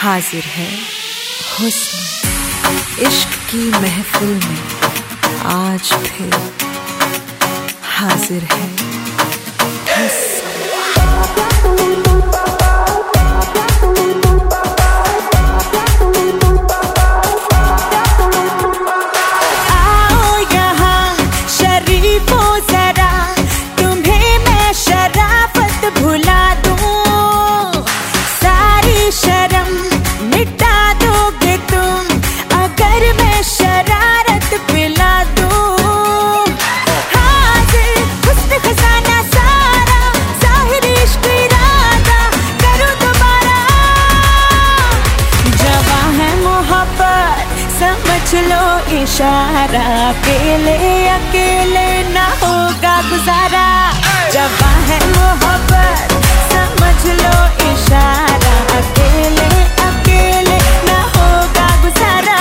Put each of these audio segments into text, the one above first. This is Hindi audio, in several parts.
हाजिर है हुस्न इश्क की महफिल में, आज फिर हाजिर है हुस्न। समझ लो इशारा, अकेले अकेले ना होगा गुजारा। जवां है मोहब्बत समझ लो इशारा, अकेले अकेले ना होगा गुजारा।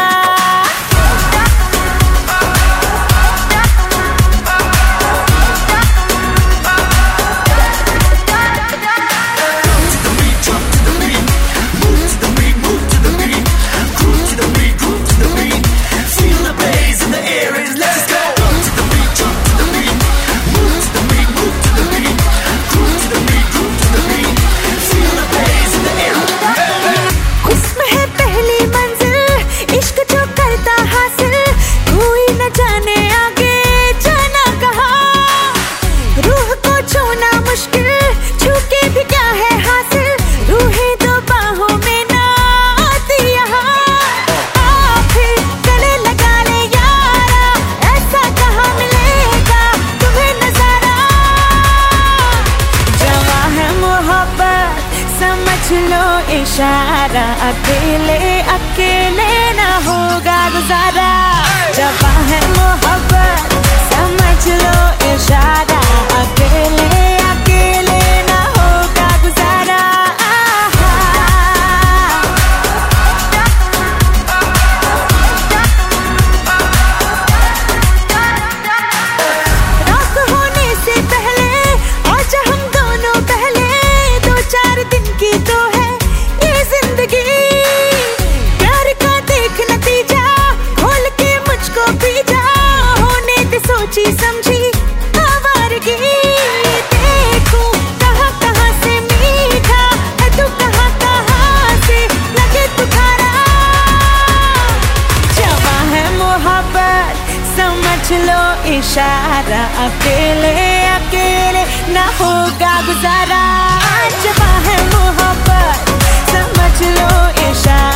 लो इशारा, अकेले अकेले ना होगा गुजारा। जवां है मोहब्बत समझ लो इशारा, अकेले अकेले ना होगा गुजारा। रात होने से पहले आज हम दोनों पहले, 2-4 दिन की तो है ये जिंदगी। प्यार का देख नतीजा, खोल के मुझको पी जा, होने दे सोची समझी आवारगी। देखूं कहाँ कहाँ से मीठा है तू, कहाँ कहाँ से लगे तुखारा। जवां है मोहब्बत समझ लो इशारा, अकेले अकेले ना होगा गुजारा। जवां है मोहब्बत समझ लो इशारा।